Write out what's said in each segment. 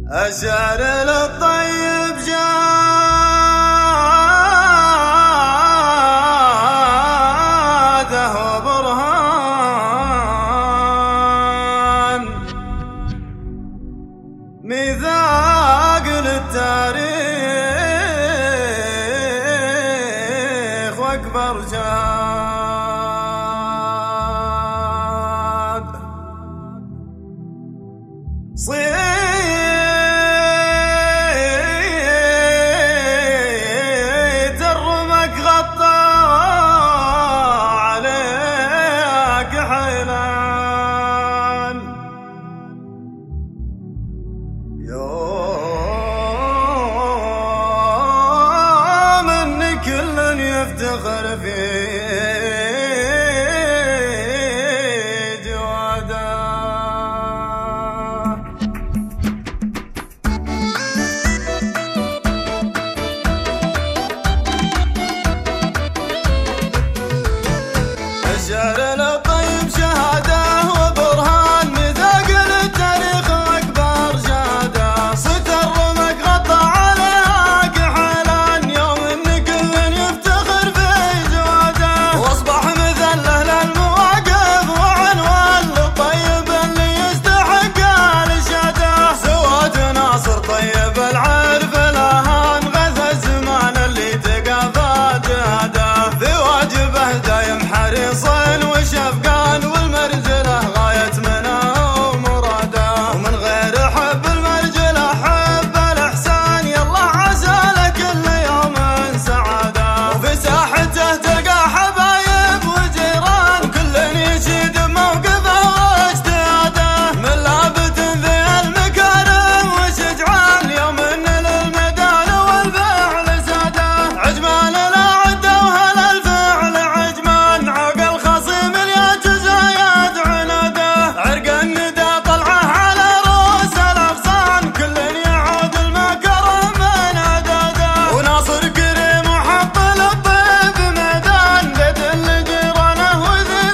أشعر للطيب جاده برهان ميثاق للتاريخ وأكبر جاد يوم ان كل يفتخر في جواده الشعر للطيب شهاده وبرهان ميثاق للتاريخ واكبر جاده صيت الرمق غطى عليها كحلان يوم ان كل يفتخر في جواده واصبح مثله للمواقف وعنوان للطيب اللي يستحق الاشاده سواد ناصر طيب العرف الاهان غث الزمان اللي تقافى جاده في واجبه دايم حريص وشفقان والمرجله غايه منه ومراده ومن غير حب المرجله حب الاحسان يلا عسى لكل يوم سعاده وفي ساحته تلقى حبايب وجيران وكل يشيد بموقفه واجتهاده من لابد ذي المكارم وشجعان يوم ان للميدان والفعل ساده عجمان لا عده وهلا الفعل عجمان عقل خصيم يتزايد عناده عرق الندى طلعه على رؤوس الاغصان كل يعود المكرم من عداده وناصر كريم وحط للطيب ميدان بيت اللي جيرانه وذي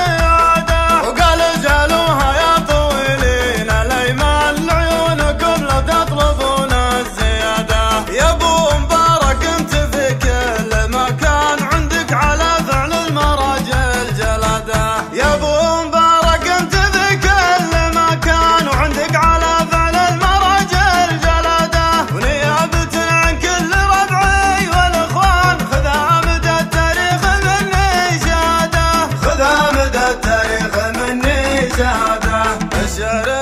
عاده وقال اجعلوها يا طويلين الايمان لعيونكم لو تطلبون الزياده يا ابو مبارك انت في كل مكان عندك على فعل المراجل جلاده يا ابو مبارك انت في كل مكان وعندك على فعل المراجل جلاده ونيابة عن كل ربعي والاخوان خذها مدى التاريخ مني شهاده خذها مدى التاريخ مني شهاده الشعر